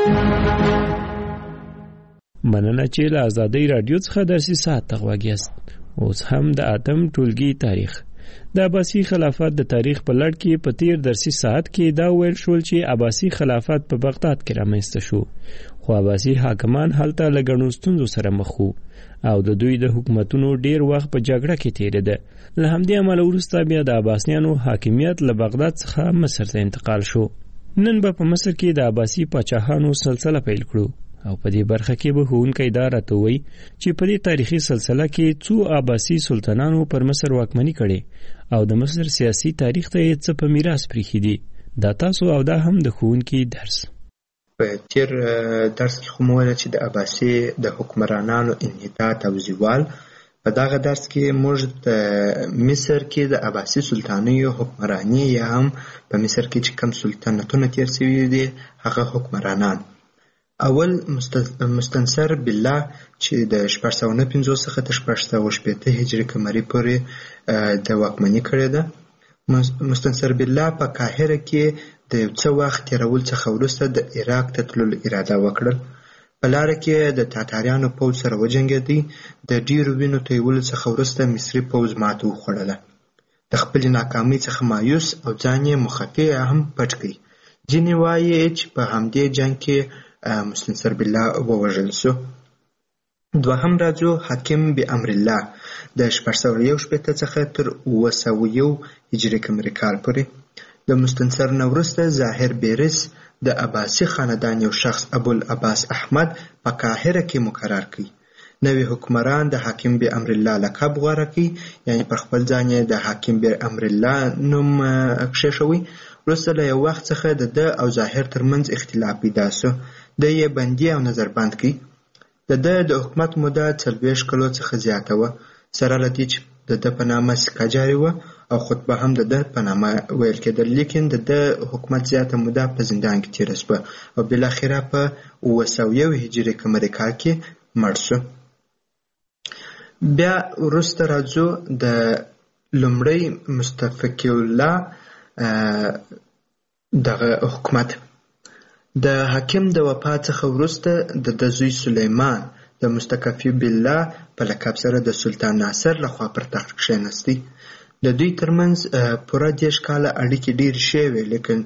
مننه چې له ازادۍ راډیو څخه درسي ساعت ته غوږ یاست. اوس هم د اتم ټولګي تاریخ د عباسي خلافت د تاریخ په لړ کې په تیر درسي ساعت کې دا ویل شول چې عباسي خلافت په بغداد کې رامنځته شو، خو عباسي حاکمان هلته له ګڼو ستونزو سره مخ وو او د دوی د حکومتونو ډیر وخت په جګړه کې تیریده. له همدې امله وروسته بیا د عباسیانو حاکمیت له بغداد څخه مصر ته انتقال شو. نن به په مصر کې د عباسي پاچاهانو سلسله پیل کړو او په دې برخه کې به ښوونکی دا راته وایي چې په دې تاریخي سلسله کې څو عباسي سلطانانو پر مصر واکمني کړې او د مصر سیاسي تاریخ ته یې څه په میراث پریښي دي. دا تاسو او دا هم د ښوونکي درس. په تیر درس کې خو مو ویل چې د عباسي د حکمرانانو انحطاط او زوال. په دغه درس کې موږ د مصر کې د عباسي سلطانیو حکمراني یا هم په مصر کې چې کوم سلطنتونه تیر شوي دي هغه حکمرانان. اول مستنصر بالله چې د شپږ سوه نه پنځوس څخه تر شپږ سوه شپېته هجري قمري پورې د واکمني کړې ده. مستنصر بالله په قاهره کې د یو څه وخت تېرول څخه وروسته د عراق ته تللو اراده وکړل. په لاره کې د تاتاریانو پوځ سره وجنګېدی. د ډېرو وینو تویولو څخه وروسته مصري پوځ ماته وخوړله. د خپلې ناکامۍ څخه مایوس او ځان یې مخفي هم پټ کړي. ځینې وایي چې په همدې جنګ کې مستنصر بالله ووژل شو. دوهم راځو حاکم بامر الله د شپږ سوه یو شپېته څخه تر اوه سوه یو هجري قمري کال پورې. د مستنصر نه وروسته ظاهر بیرس د عباسي خاندان یو شخص ابوالعباس احمد په قاهره کې مقرر کړي. نوی حکمران د حاکم بامر الله لقب غوره کړي، یعنی پر خپل ځان یې د حاکم بامر الله نوم کښېښوي. وروسته له یو وخت څخه د ده او ظاهر ترمنځ اختلاف پیدا شو. د یې بندي او نظربند کړي. د ده د حکومت موده څلوېښت کلو څخه زیاته وه، سره له دې چې د ده په نامه سکه جاري وه او خطبه هم د ده په نامه ویل کېدل. لیکن د ده حکومت زیاته موده په زندان کې تېره شوه او بالاخره په اوه سوه یو هجري قمري کال کې مړ شو. بیا وروسته راځو د لومړی مستفقی الله دغه حکومت. د حاکم د وفات څخه وروسته د ده زوی سلیمان د مستکفی بالله په لقب سره د سلطان ناصر لخوا پر تخت کښېنستی. د دوی ترمنځ پوره دېرش کاله اړیکې ډېرې ښې وې، لیکن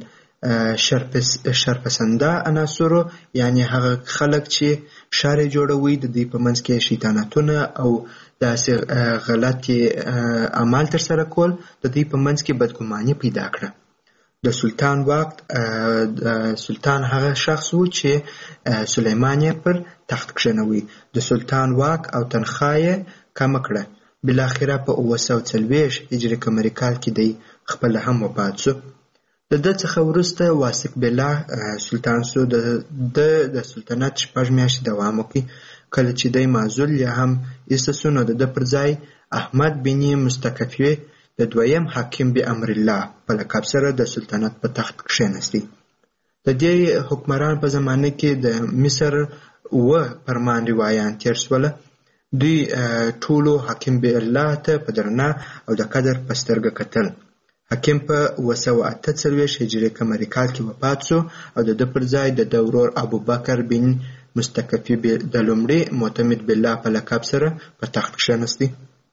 شرپسنده عناصرو یعنې هغه خلک چې ښار یې جوړوي د دوی په منځ کې شیطانتونه او داسې غلطې اعمال ترسره کول د دوی په منځ کې بدګماني پیدا کړه. د سلطان واک سلطان هغه شخص و چې سلیمان یې پر تخت کښېنوي. د سلطان واک او تنخواه یې کمه کړه. بالاخره په اوه سوه څلوېښت هجري قمري کال کې دی خپله هم وفات شو. د ده څخه وروسته واثق بالله سلطان شو. د د سلطنت شپږ میاشتې دوام وکړي. کله چې دی معزول یا هم ایسته شو نو د ده پر ځای احمد بن مستکفی د دویم حاکم به امر الله په لقب سره د سلطنت په تخت کښېنستی. د دې حکمران په زمانه کې د مصر اوه فرمان روایان تېر شوله. دوی ټولو حاکم به الله ته په درنه او د قدر په سترګه کتل. حاکم په اوه سوه اته څلوېښت هجري قمري کال کې وفات شو او د ده پر ځای د ده ورور ابوبکر بن مستکفی د لومړي معتمد بالله په لقب سره په تخت کښېنستی.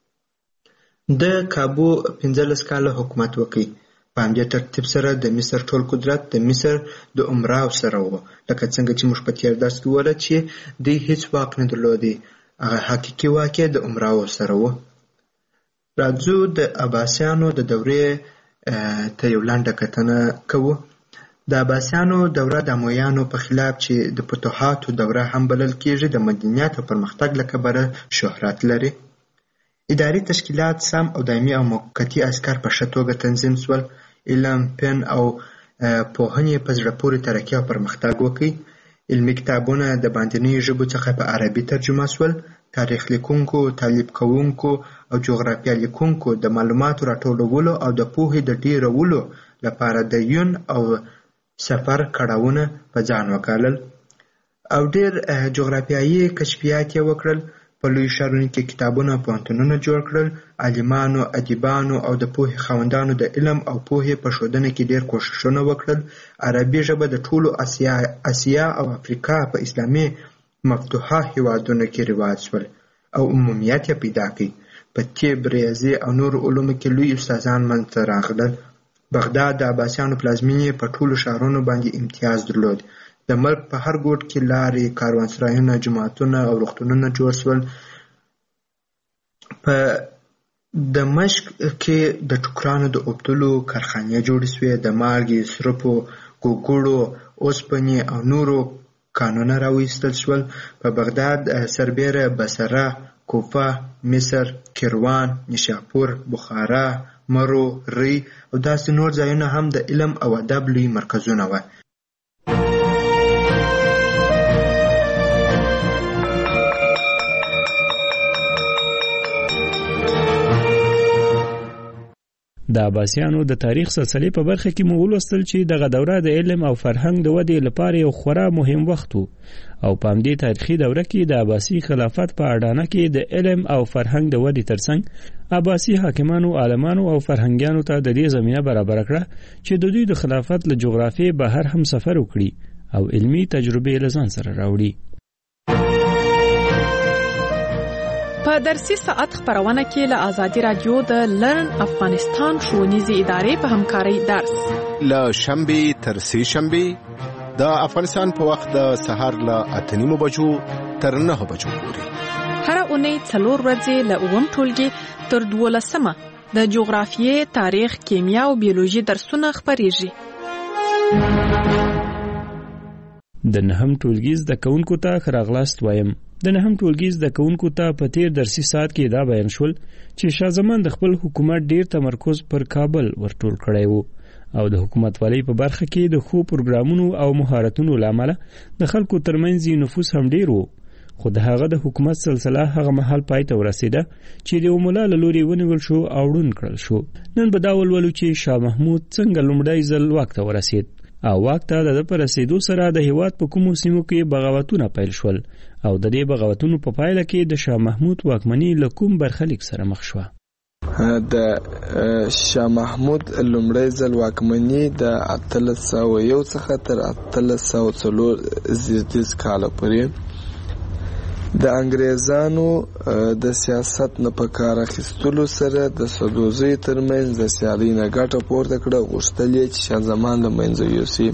د کابو پنځلس کاله حکومت وکړي. په همدې ترتیب سره د مصر ټول قدرت د مصر د عمراو سره و، لکه څنګه چې موږ په تېر درس کې وویل چې دوی هېڅ واک نه درلودی، هغه حقیقي واک یې د عمراو سره و. راځو د عباسیانو د دورې ته یو لنډه کتنه کوو. د عباسیانو دوره د امویانو په خلاف چې د فتوحاتو دوره هم بلل کېږي د مدنیت او پرمختګ له کبله شهرت لري. اداري تشکیلات سم او دایمي او موقتي عسکر په ښه توګه تنظیم شول. علم، فن او پوهنې په زړه پورې ترقي او پرمختګ وکړي. علمي کتابونه د باندنیو ژبو څخه په عربي ترجمه شول. تاریخ لیکونکو، تعلیب کوونکو او جغرافیه لیکونکو د معلوماتو راټولولو او د پوهې د ډیرولو لپاره د یون او سفر کړاوونه په ځان وکالل او ډیر جغرافیایي کشفیات یې وکړل. په لوی ښارونو کې کتابونه او پوهنتونونه جوړ کړل. عالمانو، ادیبانو او د پوهې خاوندانو د علم او پوهې په ښودنه کې ډیر کوښښونه وکړل. عربي ژبه د ټولو اسیا اسیا او افریقا په اسلامي مفتوحه هیوادونو کې رواج شول او عمومیت یې پیدا کړ. په طب، ریاضي او نورو علومو کې لوی استادان منځته راغلل. بغداد د عباسیانو پلازمینې په ټولو ښارونو باندې امتیاز درلود. د ملک په هر ګوټ کې لارې، کاروانسرایونه، جوماتونه او روغتونونه جوړ شول. په دمشق کې د ټوکرانو د اوبدلو کارخانې جوړې شوې. د مالګې، سرپو، ګوګړو، اوسپنې او نورو کانونه راویستل شول. په بغداد سربیره بصره، کوفه، مصر، کیروان، نیشاپور، بخارا، مرو، ری او داسې نور ځایونه هم د علم او ادب لوی مرکزونه وو. د عباسیانو د تاریخ سلسلې په برخه کې مو ولوستل چې دغه دوره د علم او فرهنګ د ودې لپاره یو خورا مهم وخت و او په همدې تاریخي دوره کې د عباسي خلافت په اډانه کې د علم او فرهنګ د ودې ترڅنګ عباسي حاکمانو، عالمانو او فرهنګیانو ته د دې زمینه برابر کړه چې د دوی د خلافت له جغرافیې بهر هم سفر وکړي او علمي تجربې له ځان سره راوړي. په درسي ساعت خبرونه کې له آزادي رادیو د لرن افغانستان ښوونیزې ادارې په همکارۍ درس له شنبې تر سې شنبې د افغانستان په وخت د سهار له اته نیمو بجو تر نهه بجو پورې هر اونۍ څلور ورځې له اووم ټولګي تر دولسمه د جغرافیې، تاریخ، کیمیا او بیولوژي درسونه خپریږي. د نهم ټولګي زده کوونکو ته ښه راغلاست وایم. د نهم ټولګي زده کوونکو ته په تیر درسي ساعت کې دا بیان شول چې شاه زمان د خپل حکومت ډیر تمرکز پر کابل ورټول کړی وو او د حکومتوالۍ په برخه کې د ښو پروګرامونو او مهارتونو له امله د خلکو ترمنځ نفوذ هم ډیر وو. خو د هغه د حکومت سلسله هغه مهال پای ته ورسېده چې د مولا له لوري ونیول شو او ړوند کړل شو. نن به دا ولولو چې شاه محمود څنګه لومړی ځل واک ته ورسېد او واک ته د په رسېدو سره د هیواد په کومو سیمو کې بغاوتونه پیل شول او د دې بغاوتونو په پایله کې د شاه محمود واکمني له کوم برخلیک سره مخ شوه. د شاه محمود لومړی ځل واکمني د اتلس سوه یو څخه تر اتلس سوه څلور زیږدیز کاله پورې د انګریزانو د سیاست نه په کار اخیستلو سره د سدوزۍ ترمنځ د سیالۍ نه ګټه پورته کړه. غوښتل یې چې شاه زمان له منځه یوسي.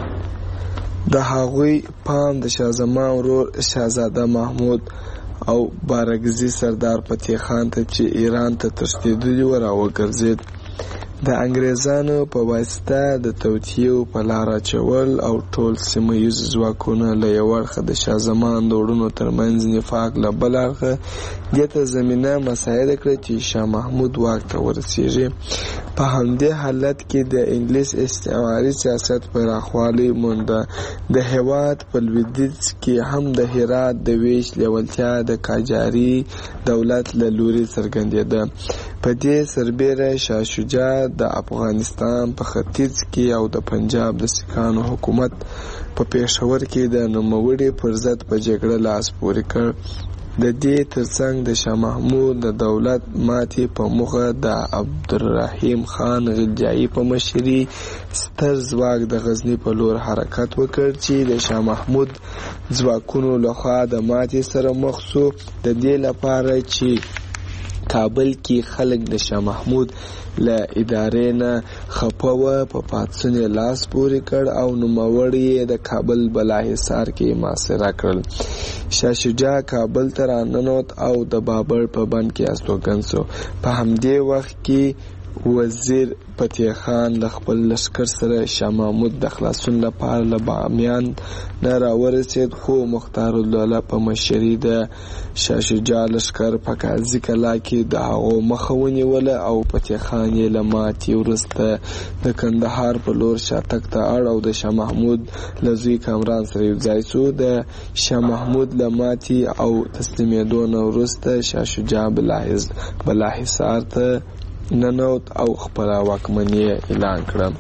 د هغوی پام د شاه زمان ورور شاهزاده محمود او بارګزي سردار فتح خان ته چې ایران ته تښتېدلي و راوګرځېد. د انګریزانو په واسطه د توطیو په لار اچول او ټول سیمه ییز ځواکونه له یو اړخه د شاه زمان د وروڼو ترمنځ نفاق له بل اړخه دې ته زمینه مساعده کړه چې شاه محمود واک ته ورسیږي. په همدې حالت کې د انګلیس استعماري سیاست پراخوالی مونده. د هېواد په لویدیځ کې هم د هرات د ویش لیوالتیا د قاجاري دولت له لوري څرګندېده. په دې سربیره شاه شجاع د افغانستان په ختیځ کې او د پنجاب د سیکهانو حکومت په پېښور کې د نوموړي پر ضد په جګړه لاس پورې کړ. د دې ترڅنګ د شاه محمود د دولت ماتې په موخه د عبدالرحیم خان غلجایي په مشري ستر ځواک د غزني په لور حرکت وکړ چې د شاه محمود ځواکونو لخوا د ماتې سره مخ شو. د دې لپاره چې کابل کې خلک د شاه محمود له ادارې نه خپه وه په پاڅون یې لاس پورې کړ او نوموړي یې د کابل بالاحصار کې محاصره کړل. شاه شجاع کابل ته راننوت او د بابر په بند کې استوګن شو. په همدې وخت کې وزیر فتح خان له خپل لشکر سره شاه محمود د خلاصون لپاره له بامیان نه راورسېد، خو مختار الدوله په مشري د شاه شجاع لشکر په قاضي کلا کې د هغو مخه ونیوله او فتح خان یې له ماتې وروسته د کندهار په لور شاتګ ته اړ او د شاه محمود له زوی کامران سره یوځای شو. د شاه محمود له ماتې او تسلیمېدو نه وروسته شاه شجاع بالاحصار ته ننوت او خپله واکمني اعلان کړه.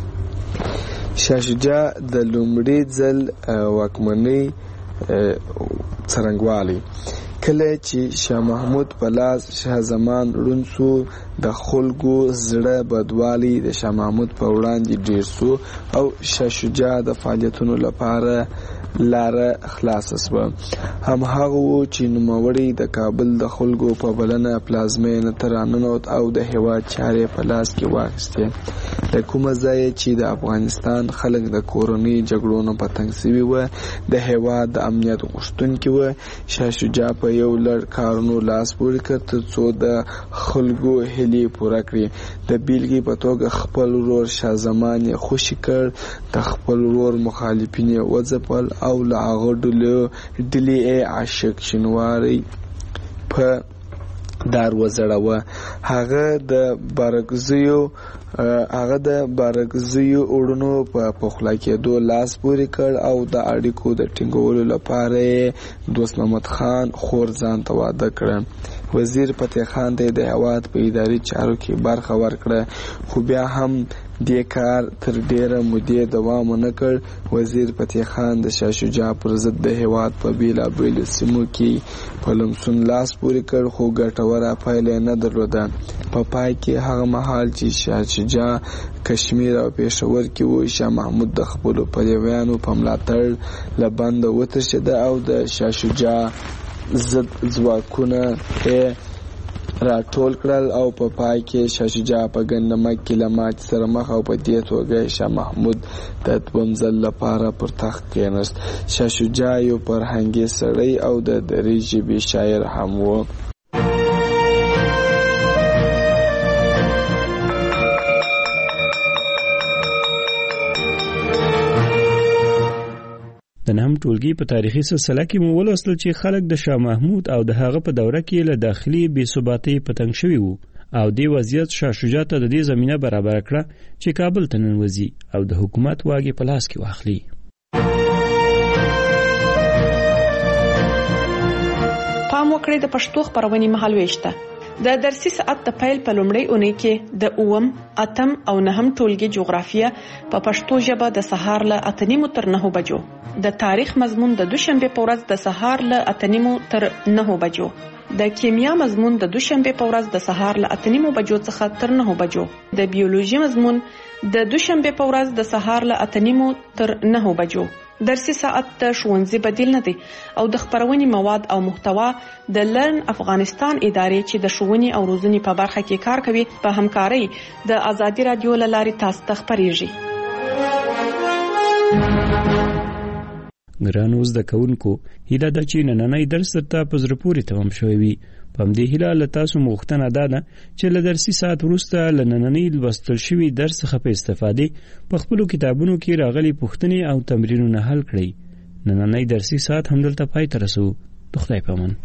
شاه شجاع د لومړي ځل واکمنۍ څرنګوالی کله چې شاه محمود په لاس شاه زمان ړوند سو، د خلکو زړه بدوالی د شاه محمود په وړاندې ډیر سو او شاه شجاع د فعالیتونو لپاره لاره خلاصه سوه. همهغه و چې نوموړي د کابل د خلکو په بلنه پلازمینه ته راننوت او د هېواد چارې په لاس کې واخیستې. له کومه ځایه چې د افغانستان خلک د کورنۍ جګړو نه په تنګ سوي وه، د هېواد د امنیت غوښتونکي وه، شاه شجاع په یو لړ کارونو لاس پورې کړ تر څو د خلکو هیلې پوره کړي. د بیلګې په توګه خپل ورور شاه زمان یې خوشي کړ، د خپل ورور مخالفین یې وځپل او له هغه ډلې یې عاشق شینواری په دار وځړوه. هغه د بارګزیو هغه د بارګزیو وروڼو په پخلا کېدو لاس پورې کړ او د اړیکو د ټینګولو لپاره یې دوست محمد خان خور ځان ته واده کړه. وزیر فتح خان ته د هېواد په اداري چارو کې برخه ورکړه، خو بیا هم دې کار تر ډیره مودې دوام ونه کړ. وزیر فتح خان د شاه شجاع پر ضد د هېواد په بېلابېلو سیمو کې په لمسون لاس پورې کړ، خو ګټوره پایله یې نه درلوده. په پای کې هغه مهال چې شاه شجاع کشمیر او پېښور کې و، شاه محمود د خپلو پلویانو په ملاتړ له بنده وتښتېده او د شاه شجاع ضد ځواکونه یې راټول کړل او په پای کې شاه شجاع په ګندمک کې له ماتې سره مخ او په دې توګه شاه محمود د دویم ځل لپاره پر تخت کېناست. شاه شجاع یو فرهنګي سړی او د دري ژبې شاعر هم و. د نهم ټولګي په تاریخي سلسله کې مو ولوستل چې خلک د شاه محمود او د هغه په دوره کې له داخلي بې ثباتۍ په تنګ شوي وو او دې وضعیت شاه شجاع ته د دې زمینه برابره کړه چې کابل ته ننوځي او د حکومت واګې په لاس کې واخلي. پام وکړئ د پښتو خبرونې مهالويش ته. د درسي ساعت د پیل په لومړۍ اونۍ کې د اووم، اتم او نهم ټولګي جغرافیه په پښتو ژبه د سهار له اته نیمو تر نهو بجو، د تاریخ مضمون د دوشنبه په ورځ د سهار له اته نیمو تر نهو بجو، د کیمیا مضمون د دوشنبه په ورځ د سهار له اته نیمو بجو څخه تر نهو بجو، د بیولوژي مضمون د دوشنبه په ورځ د سهار له اته نیمو تر نهو بجو، درسي ساعت د ښوونځي بدیل نه دی او د خبرونې مواد او محتوا د لرن افغانستان ادارې چې د ښوونې او روزنې په برخه کې کار کوي په همکارۍ د ازادي رادیو له لارې تاسو ته خبرېږي. ګرانو زده کوونکو، هیله ده چې نننی درس درته په زړه پورې تمام شوی وي. په همدې هیله له تاسو مو غوښتنه دا ده چې له درسي ساعت وروسته له نننۍ لوستل شوي درس څخه په استفادې په خپلو کتابونو کې راغلي پوښتنې او تمرینونه حل کړئ. نننۍ درسي ساعت همدلته پای ته رسوو. د خدای په امان.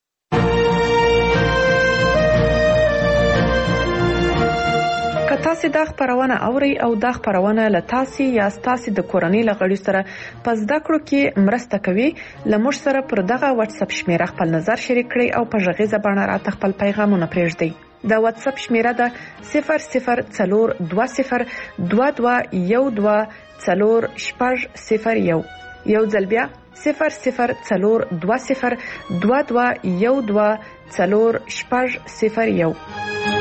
که تاسو دا خبرونه اورئ او دا خبرونه له تاسو یا تاسو د کورنۍ لغړي سره په زده کړو کې مرسته کوي، لمر سره پر دغه واتس اپ شمیره خپل نظر شریک کړئ او په ژغیزه باندې راته خپل پیغامونه پرېږدئ. دا واتس اپ شمیره ده صفر صفر څلور دوه صفر دوه دوه یو دوه څلور شپږ صفر یو. یو ځل بیا صفر صفر څلور دوه صفر دوه دوه یو دوه څلور شپږ صفر یو.